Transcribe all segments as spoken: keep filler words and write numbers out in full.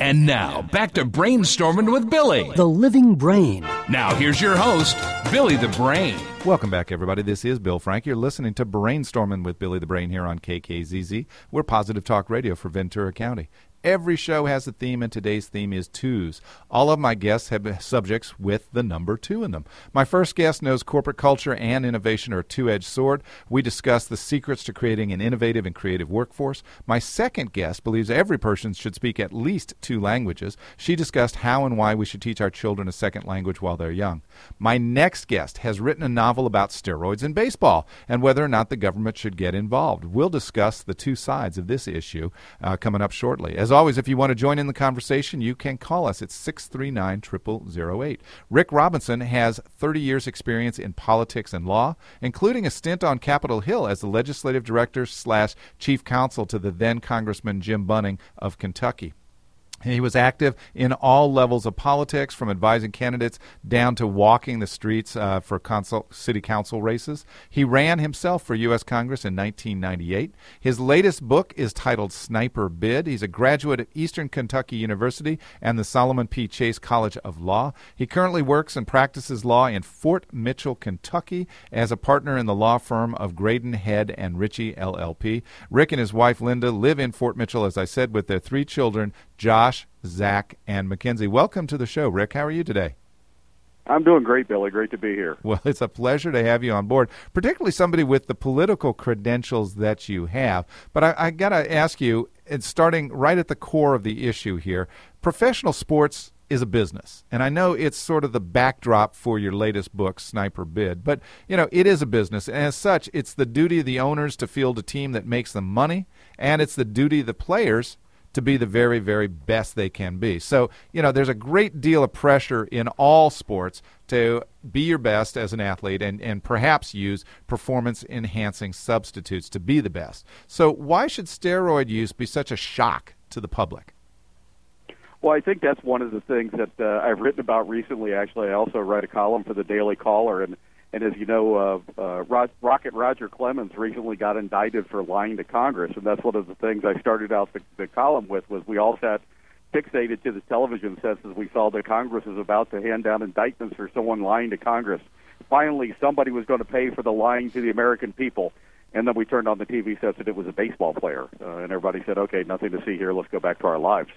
And now, back to Brainstorming with Billy, the living brain. Now, here's your host, Billy the Brain. Welcome back, everybody. This is Bill Frank. You're listening to Brainstorming with Billy the Brain here on K K Z Z. We're Positive Talk Radio for Ventura County. Every show has a theme, and today's theme is twos. All of my guests have subjects with the number two in them. My first guest knows corporate culture and innovation are a two-edged sword. We discuss the secrets to creating an innovative and creative workforce. My second guest believes every person should speak at least two languages. She discussed how and why we should teach our children a second language while they're young. My next guest has written a novel about steroids in baseball and whether or not the government should get involved. We'll discuss the two sides of this issue uh, coming up shortly. As always, if you want to join in the conversation, you can call us at six three nine, zero zero zero eight. Rick Robinson has thirty years experience in politics and law, including a stint on Capitol Hill as the legislative director slash chief counsel to the then Congressman Jim Bunning of Kentucky. He was active in all levels of politics, from advising candidates down to walking the streets uh, for consul, city council races. He ran himself for U S Congress in nineteen ninety-eight. His latest book is titled Sniper Bid. He's a graduate of Eastern Kentucky University and the Solomon P. Chase College of Law. He currently works and practices law in Fort Mitchell, Kentucky, as a partner in the law firm of Graydon, Head, and Ritchie, L L P. Rick and his wife, Linda, live in Fort Mitchell, as I said, with their three children, Josh, Zach, and Mackenzie. Welcome to the show, Rick. How are you today? I'm doing great, Billy. Great to be here. Well, it's a pleasure to have you on board, particularly somebody with the political credentials that you have. But I, I got to ask you, it's starting right at the core of the issue here, professional sports is a business. And I know it's sort of the backdrop for your latest book, Sniper Bid. But, you know, it is a business. And as such, it's the duty of the owners to field a team that makes them money, and it's the duty of the players to be the very, very best they can be. So, you know, there's a great deal of pressure in all sports to be your best as an athlete and, and perhaps use performance-enhancing substitutes to be the best. So why should steroid use be such a shock to the public? Well, I think that's one of the things that uh, I've written about recently. Actually, I also write a column for the Daily Caller, and And as you know, uh, uh, Rod- Rocket Roger Clemens recently got indicted for lying to Congress, and that's one of the things I started out the, the column with, was we all sat fixated to the television sets as we saw that Congress was about to hand down indictments for someone lying to Congress. Finally, somebody was going to pay for the lying to the American people, and then we turned on the T V sets and it was a baseball player, uh, and everybody said, okay, nothing to see here, let's go back to our lives.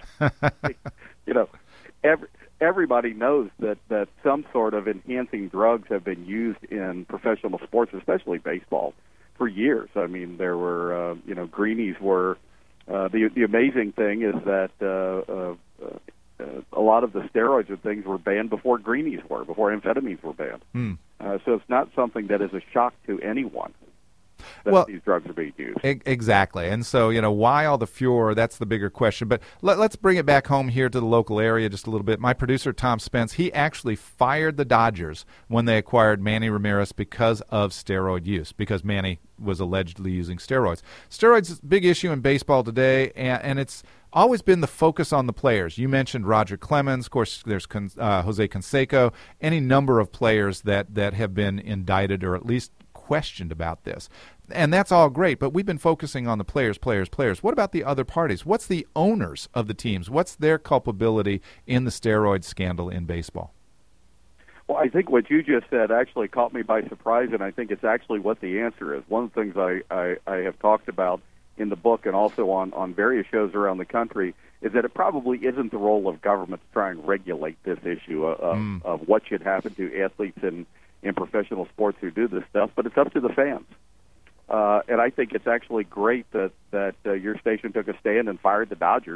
You know, every... Everybody knows that, that some sort of enhancing drugs have been used in professional sports, especially baseball, for years. I mean, there were, uh, you know, greenies were. Uh, the the amazing thing is that uh, uh, uh, a lot of the steroids and things were banned before greenies were, before amphetamines were banned. Mm. Uh, so it's not something that is a shock to anyone that well, these drugs are being used. E- exactly. And so, you know, why all the furor? That's the bigger question. But let, let's bring it back home here to the local area just a little bit. My producer, Tom Spence, he actually fired the Dodgers when they acquired Manny Ramirez because of steroid use, because Manny was allegedly using steroids. Steroids is a big issue in baseball today, and, and it's always been the focus on the players. You mentioned Roger Clemens. Of course, there's uh, Jose Canseco, any number of players that, that have been indicted or at least questioned about this. And that's all great, but we've been focusing on the players, players, players. What about the other parties? What's the owners of the teams? What's their culpability in the steroid scandal in baseball? Well, I think what you just said actually caught me by surprise, and I think it's actually what the answer is. One of the things I, I, I have talked about in the book and also on, on various shows around the country is that it probably isn't the role of government to try and regulate this issue of, mm. of what should happen to athletes in, in professional sports who do this stuff, but it's up to the fans. Uh, and I think it's actually great that, that uh, your station took a stand and fired the Dodgers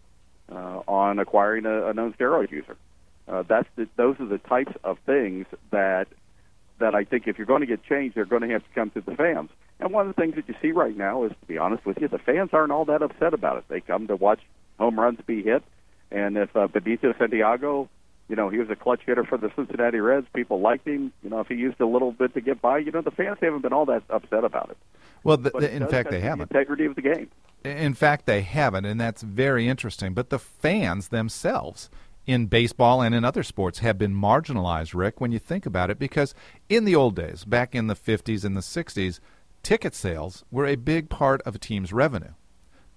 uh, on acquiring a, a known steroid user. Uh, that's the, those are the types of things that that I think if you're going to get change, they're going to have to come to the fans. And one of the things that you see right now is, to be honest with you, the fans aren't all that upset about it. They come to watch home runs be hit, and if uh, Benito Santiago, you know, he was a clutch hitter for the Cincinnati Reds, people liked him. You know, if he used a little bit to get by, you know, the fans haven't been all that upset about it. Well, the, the, in fact, they haven't. The integrity of the game. In fact, they haven't, and that's very interesting. But the fans themselves in baseball and in other sports have been marginalized, Rick, when you think about it, because in the old days, back in the fifties and the sixties, ticket sales were a big part of a team's revenue.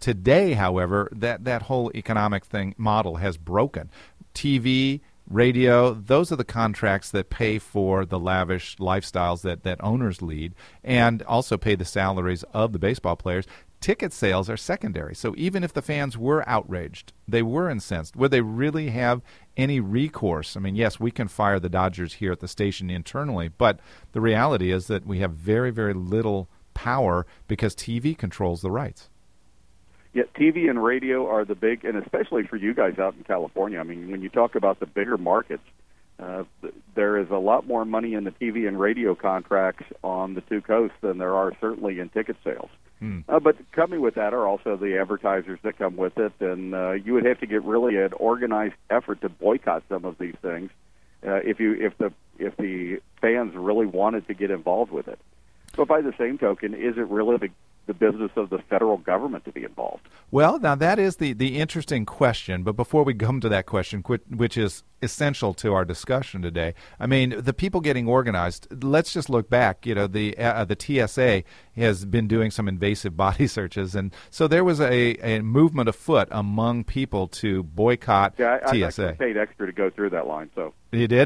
Today, however, that, that whole economic thing model has broken. T V, radio, those are the contracts that pay for the lavish lifestyles that, that owners lead and also pay the salaries of the baseball players. Ticket sales are secondary. So even if the fans were outraged, they were incensed, would they really have any recourse? I mean, yes, we can fire the Dodgers here at the station internally, but the reality is that we have very, very little power because T V controls the rights. Yeah, T V and radio are the big, and especially for you guys out in California. I mean, when you talk about the bigger markets, uh, there is a lot more money in the T V and radio contracts on the two coasts than there are certainly in ticket sales. Hmm. Uh, but coming with that are also the advertisers that come with it, and uh, you would have to get really an organized effort to boycott some of these things uh, if you if the if the fans really wanted to get involved with it. But by the same token, is it really the the business of the federal government to be involved? Well, now that is the, the interesting question. But before we come to that question, which is essential to our discussion today, I mean, the people getting organized, let's just look back. You know, the uh, the T S A has been doing some invasive body searches. And so there was a, a movement afoot among people to boycott yeah, I, T S A. I paid extra to go through that line. So You did?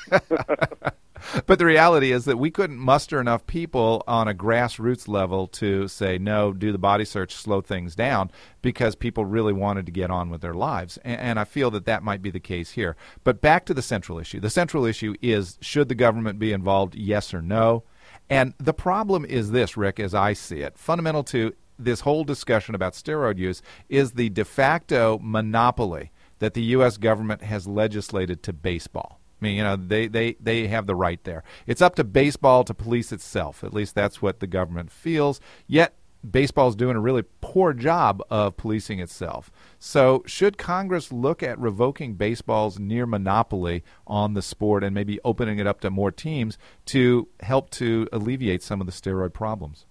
But the reality is that we couldn't muster enough people on a grassroots level to say, no, do the body search, slow things down, because people really wanted to get on with their lives. And, and I feel that that might be the case here. But back to the central issue. The central issue is, should the government be involved, yes or no? And the problem is this, Rick, as I see it. Fundamental to this whole discussion about steroid use is the de facto monopoly that the U S government has legislated to baseball. I mean, you know, they, they, they have the right there. It's up to baseball to police itself. At least that's what the government feels. Yet baseball is doing a really poor job of policing itself. So should Congress look at revoking baseball's near monopoly on the sport and maybe opening it up to more teams to help to alleviate some of the steroid problems?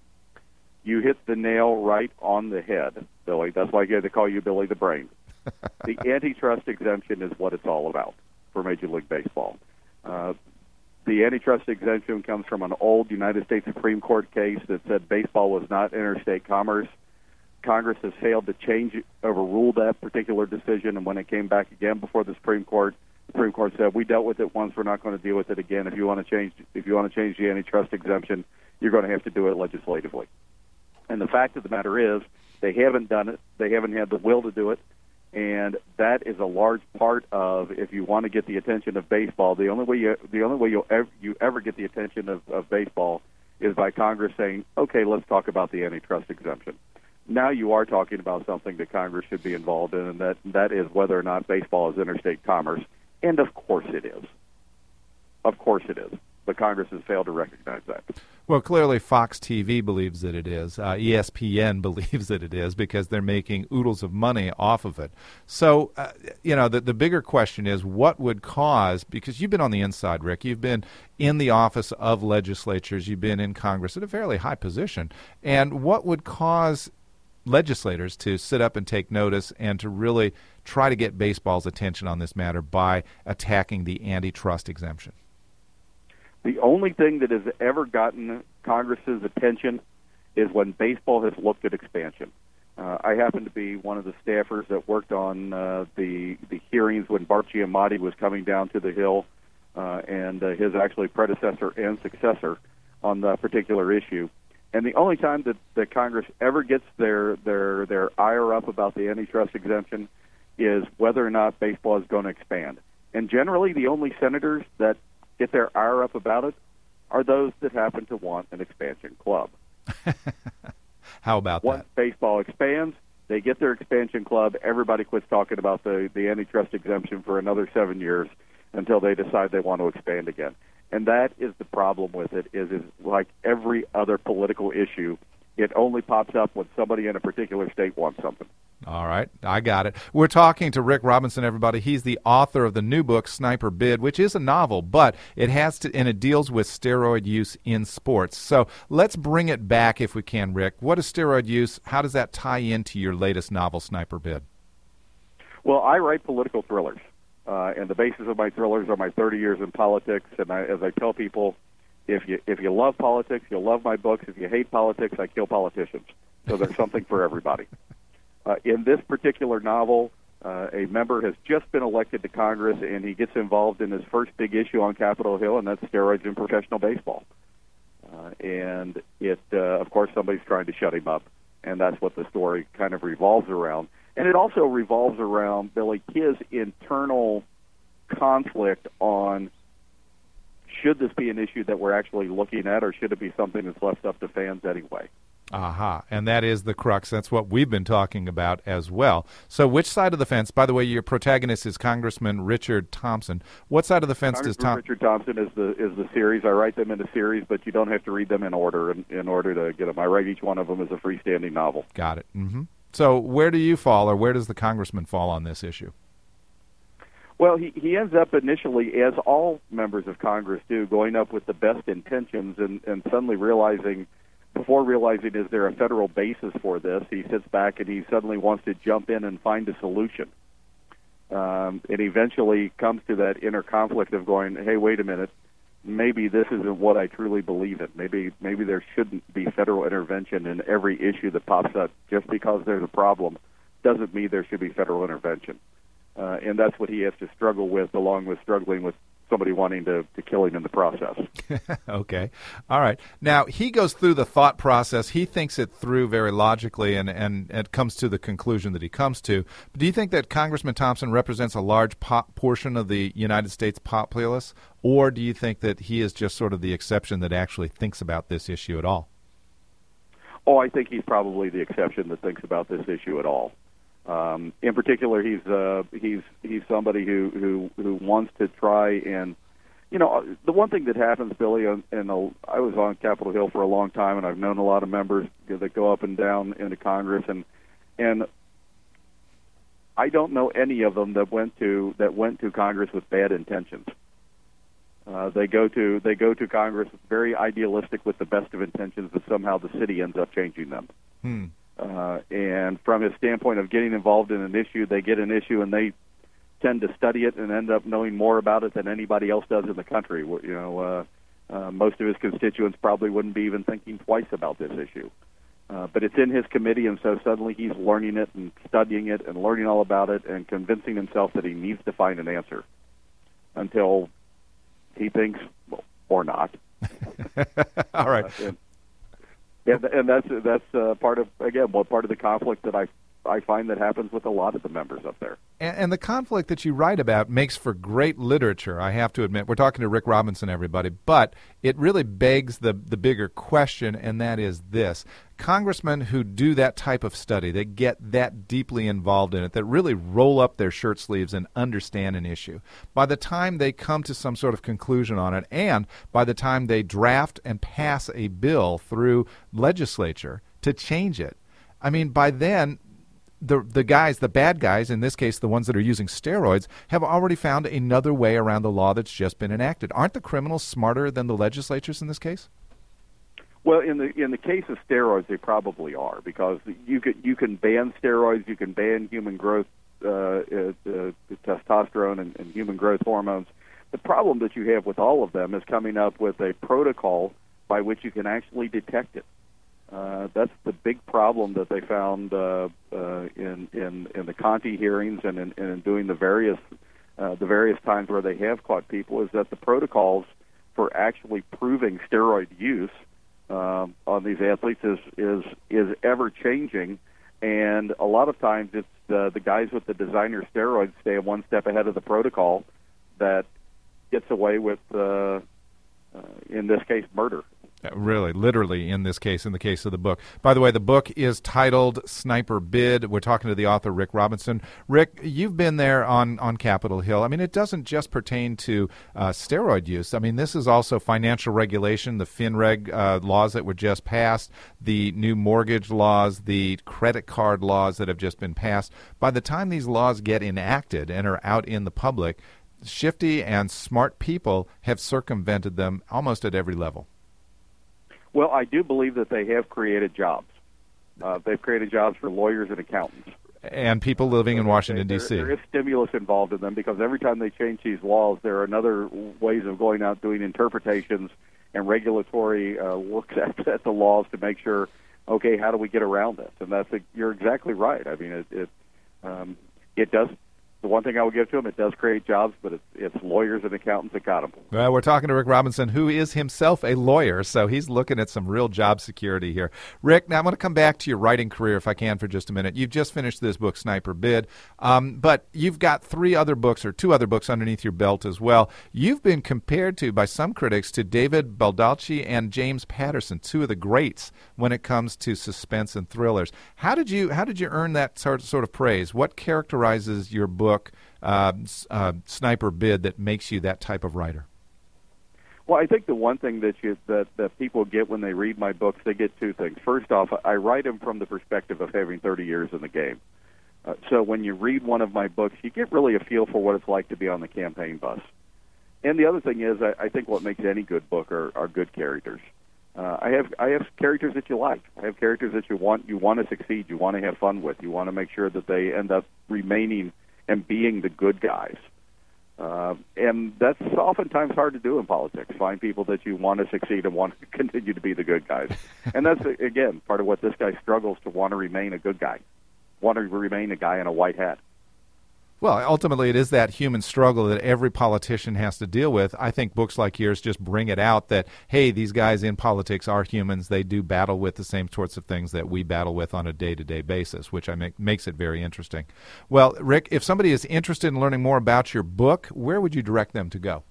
You hit the nail right on the head, Billy. That's why they call you Billy the Brain. The antitrust exemption is what it's all about for Major League Baseball. Uh, the antitrust exemption comes from an old United States Supreme Court case that said baseball was not interstate commerce. Congress has failed to change, overrule that particular decision, and when it came back again before the Supreme Court, the Supreme Court said, we dealt with it once, we're not going to deal with it again. If you want to change, if you want to change the antitrust exemption, you're going to have to do it legislatively. And the fact of the matter is, they haven't done it. They haven't had the will to do it. And that is a large part of, if you want to get the attention of baseball, the only way you, the only way you'll ever, you ever get the attention of, of baseball is by Congress saying, okay, let's talk about the antitrust exemption. Now you are talking about something that Congress should be involved in, and that, that is whether or not baseball is interstate commerce. And of course it is. Of course it is. But Congress has failed to recognize that. Well, clearly Fox T V believes that it is. Uh, E S P N believes that it is because they're making oodles of money off of it. So, uh, you know, the, the bigger question is what would cause, because you've been on the inside, Rick, you've been in the office of legislatures, you've been in Congress at a fairly high position, and what would cause legislators to sit up and take notice and to really try to get baseball's attention on this matter by attacking the antitrust exemption? The only thing that has ever gotten Congress's attention is when baseball has looked at expansion. Uh, I happen to be one of the staffers that worked on uh, the the hearings when Bart Giamatti was coming down to the Hill, uh, and uh, his actually predecessor and successor on the particular issue. And the only time that, that Congress ever gets their, their, their ire up about the antitrust exemption is whether or not baseball is going to expand. And generally, the only senators that get their ire up about it are those that happen to want an expansion club. How about Once that? Once baseball expands, they get their expansion club. Everybody quits talking about the, the antitrust exemption for another seven years until they decide they want to expand again. And that is the problem with it, is, is like every other political issue, it only pops up when somebody in a particular state wants something. All right, I got it. We're talking to Rick Robinson, everybody. He's the author of the new book, Sniper Bid, which is a novel, but it has to, and it deals with steroid use in sports. So let's bring it back if we can, Rick. What is steroid use? How does that tie into your latest novel, Sniper Bid? Well, I write political thrillers, uh, and the basis of my thrillers are my thirty years in politics. And I, as I tell people, if you if you love politics, you'll love my books. If you hate politics, I kill politicians. So there's something for everybody. Uh, in this particular novel, uh, a member has just been elected to Congress, and he gets involved in his first big issue on Capitol Hill, and that's steroids in professional baseball. Uh, and it, uh, of course, somebody's trying to shut him up, and that's what the story kind of revolves around. And it also revolves around, Billy, his internal conflict on should this be an issue that we're actually looking at, or should it be something that's left up to fans anyway? Aha, and that is the crux. That's what we've been talking about as well. So which side of the fence, by the way, your protagonist is Congressman Richard Thompson. What side of the fence does Tom... Richard Thompson is the is the series. I write them in a series, but you don't have to read them in order in, in order to get them. I write each one of them as a freestanding novel. Got it. Mm-hmm. So where do you fall, or where does the congressman fall on this issue? Well, he, he ends up initially, as all members of Congress do, going up with the best intentions and, and suddenly realizing... Before realizing is there a federal basis for this, he sits back and he suddenly wants to jump in and find a solution. Um, it eventually comes to that inner conflict of going, hey, wait a minute, maybe this isn't what I truly believe in. Maybe maybe there shouldn't be federal intervention in every issue that pops up. Just because there's a problem doesn't mean there should be federal intervention. Uh, and that's what he has to struggle with, along with struggling with somebody wanting to, to kill him in the process. Okay. All right. Now, he goes through the thought process. He thinks it through very logically, and, and it comes to the conclusion that he comes to. But do you think that Congressman Thompson represents a large pop portion of the United States populace, or do you think that he is just sort of the exception that actually thinks about this issue at all? Oh, I think he's probably the exception that thinks about this issue at all. Um, in particular, he's uh, he's he's somebody who, who, who wants to try and, you know, the one thing that happens, Billy, and, and I was on Capitol Hill for a long time, and I've known a lot of members that go up and down into Congress, and and I don't know any of them that went to that went to Congress with bad intentions. Uh, they go to they go to Congress very idealistic with the best of intentions, but somehow the city ends up changing them. Hmm. Uh, and from his standpoint of getting involved in an issue, they get an issue and they tend to study it and end up knowing more about it than anybody else does in the country. You know, uh, uh, most of his constituents probably wouldn't be even thinking twice about this issue. Uh, but it's in his committee, and so suddenly he's learning it and studying it and learning all about it and convincing himself that he needs to find an answer until he thinks, well, or not. All right. Uh, and, And, and that's that's uh, part of again, well, part of the conflict that I I find that happens with a lot of the members up there. And, and the conflict that you write about makes for great literature, I have to admit. We're talking to Rick Robinson, everybody, but it really begs the the bigger question, and that is this. Congressmen who do that type of study, that get that deeply involved in it, that really roll up their shirt sleeves and understand an issue, by the time they come to some sort of conclusion on it, and by the time they draft and pass a bill through legislature to change it, I mean, by then, the the guys, the bad guys, in this case the ones that are using steroids, have already found another way around the law that's just been enacted. Aren't the criminals smarter than the legislatures in this case? Well, in the in the case of steroids, they probably are, because you can you can ban steroids, you can ban human growth, uh, uh, uh, testosterone and, and human growth hormones. The problem that you have with all of them is coming up with a protocol by which you can actually detect it. Uh, that's the big problem that they found uh, uh, in, in in the Conti hearings and in, and in doing the various uh, the various times where they have caught people, is that the protocols for actually proving steroid use um, on these athletes is is is ever changing, and a lot of times it's the the guys with the designer steroids stay one step ahead of the protocol that gets away with, uh, uh, in this case, murder. Really, literally, in this case, in the case of the book. By the way, the book is titled Sniper Bid. We're talking to the author, Rick Robinson. Rick, you've been there on, on Capitol Hill. I mean, it doesn't just pertain to uh, steroid use. I mean, this is also financial regulation, the FinReg uh, laws that were just passed, the new mortgage laws, the credit card laws that have just been passed. By the time these laws get enacted and are out in the public, shifty and smart people have circumvented them almost at every level. Well, I do believe that they have created jobs. Uh, they've created jobs for lawyers and accountants. And people living in Washington, D C There is stimulus involved in them, because every time they change these laws, there are another ways of going out doing interpretations and regulatory uh, looks at, at the laws to make sure okay, how do we get around this? And that's a, you're exactly right. I mean, it it, um, it does. The one thing I would give to him, it does create jobs, but it's, it's lawyers and accountants that got them. Well, we're talking to Rick Robinson, who is himself a lawyer, so he's looking at some real job security here. Rick, now I'm going to come back to your writing career, if I can, for just a minute. You've just finished this book, Sniper Bid, um, but you've got three other books, or two other books underneath your belt as well. You've been compared to, by some critics, to David Baldacci and James Patterson, two of the greats when it comes to suspense and thrillers. How did you how did you earn that sort of, sort of praise? What characterizes your book? Uh, uh, Sniper Bid that makes you that type of writer? Well, I think the one thing that you that, that people get when they read my books, they get two things. First off, I write them from the perspective of having thirty years in the game. Uh, so when you read one of my books, you get really a feel for what it's like to be on the campaign bus. And the other thing is, I, I think what makes any good book are, are good characters. Uh, I have I have characters that you like. I have characters that you want you want to succeed, you want to have fun with, you want to make sure that they end up remaining and being the good guys. Uh, and that's oftentimes hard to do in politics, find people that you want to succeed and want to continue to be the good guys. And that's, again, part of what this guy struggles to want to remain a good guy, want to remain a guy in a white hat. Well, ultimately, it is that human struggle that every politician has to deal with. I think books like yours just bring it out that, hey, these guys in politics are humans. They do battle with the same sorts of things that we battle with on a day-to-day basis, which I make, makes it very interesting. Well, Rick, if somebody is interested in learning more about your book, where would you direct them to go?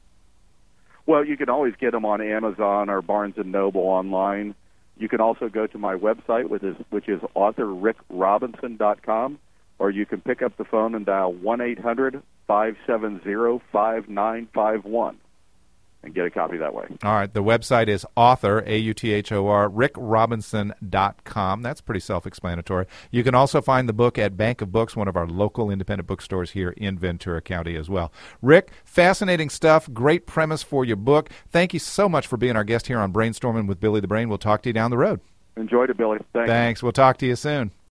Well, you can always get them on Amazon or Barnes and Noble online. You can also go to my website, which is, which is author rick robinson dot com. Or you can pick up the phone and dial one eight hundred five seven zero five nine five one and get a copy that way. All right. The website is author, A U T H O R, rick robinson dot com. That's pretty self-explanatory. You can also find the book at Bank of Books, one of our local independent bookstores here in Ventura County as well. Rick, fascinating stuff. Great premise for your book. Thank you so much for being our guest here on Brainstorming with Billy the Brain. We'll talk to you down the road. Enjoyed it, Billy. Thanks. Thanks. We'll talk to you soon.